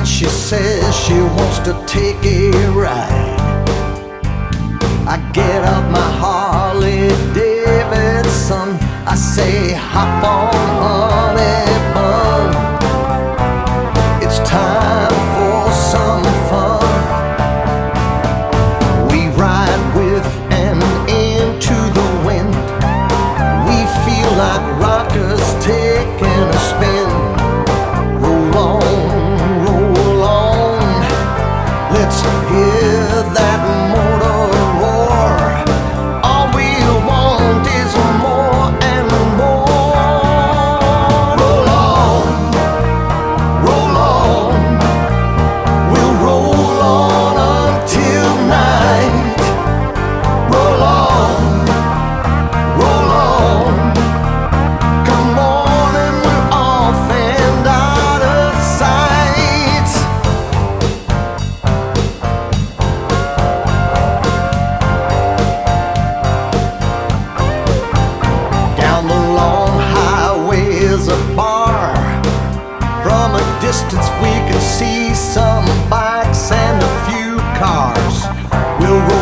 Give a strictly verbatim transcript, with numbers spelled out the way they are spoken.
and she says she wants to take a ride. I get out my Harley Davidson, I say hop on honey bun, it's time for some fun. We ride with and into the wind, we feel like rockers taking a spin. Roll on, roll on, let's hear that motor roar. All we want is more and more. Roll on, roll on, we'll roll on until night. Roll on, roll on, come on and we're off and out of sight. Down the long highway is a bar. From a distance we can see some bikes and a few cars. We'll roll